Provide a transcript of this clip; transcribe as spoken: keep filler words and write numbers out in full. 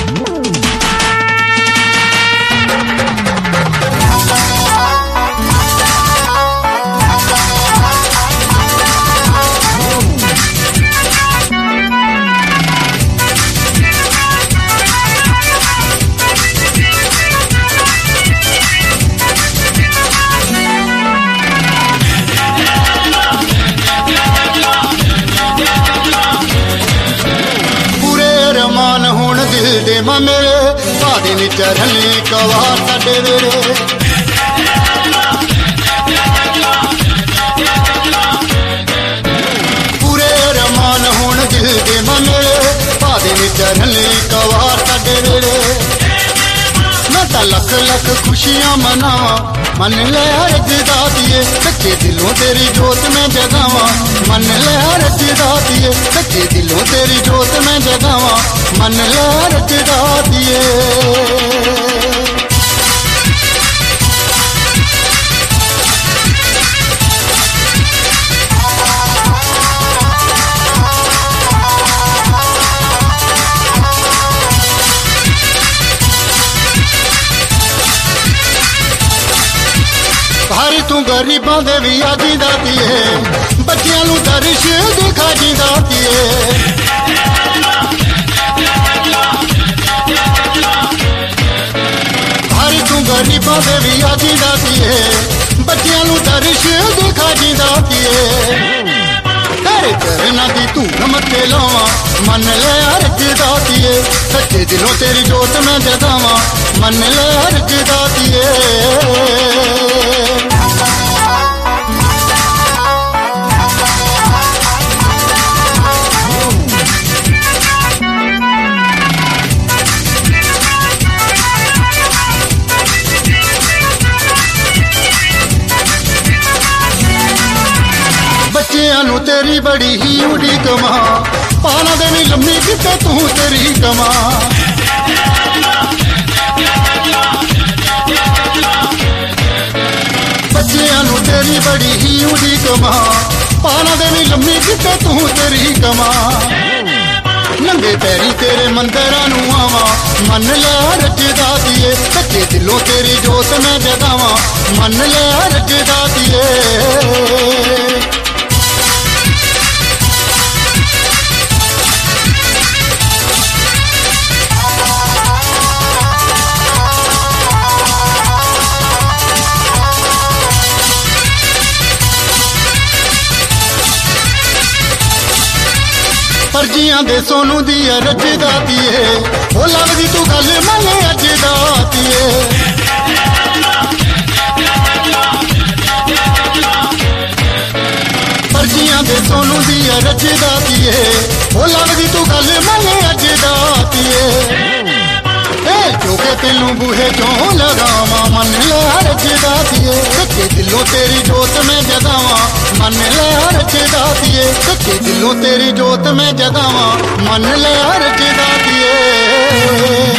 दे मेरे साधे नी चरली कवार साडे वेरे पूरे रमान हुण दिल दे मेरे साधे नी चरली कवार साडे वेरे मैं तां लख लख खुशियां मनावा मन ले रजदा दिए सच्चे दिलों तेरी जोत में जगावा मन ले रजदा दिए सच्चे दिलों तेरी जोत में जगावा मन ले रजदा दिए भारी तू गरीबां दे भी आजी दाती है बच्चियां नू दरिश दिखा जी दाती है भारी तू गरीबां दे भी आजी दाती है बच्चियां नू दरिश दिखा जी दाती है तेरे चरना दी तू नमते लावा मन ले अर्ज दाती है सच्चे दिलों तेरी जोत में जगावा मन ले अर्ज दाती है बच्चियां नू तेरी बड़ी ही उड़ी कमा पाना दे भी लम्मी किते तू तेरी कमा बच्चियां नू तेरी बड़ी ही उड़ी कमा पाना दे भी लम्मी किते तू तेरी कमा नंगे पैरी तेरे मंदिरां नू आवा मन ले रजदा दिए सच्चे दिलों तेरी जोत में जगावा मन ले रजदा दिए फर्जियां दे सोनू दी रजदा दिए ओ लगदी तू गल मने अजदा दिए फर्जियां दे सोनू दी रजदा दिए ओ लगदी तू गल मने अजदा दिए क्योंकि तेनू बूहे चों लगावा मन ले रजदा दिए सच्चे दिलों तेरी जोत में जगावा मन ले रजदा दिए सच्चे दिलों तेरी जोत में जगावा मन ले रजदा दिए।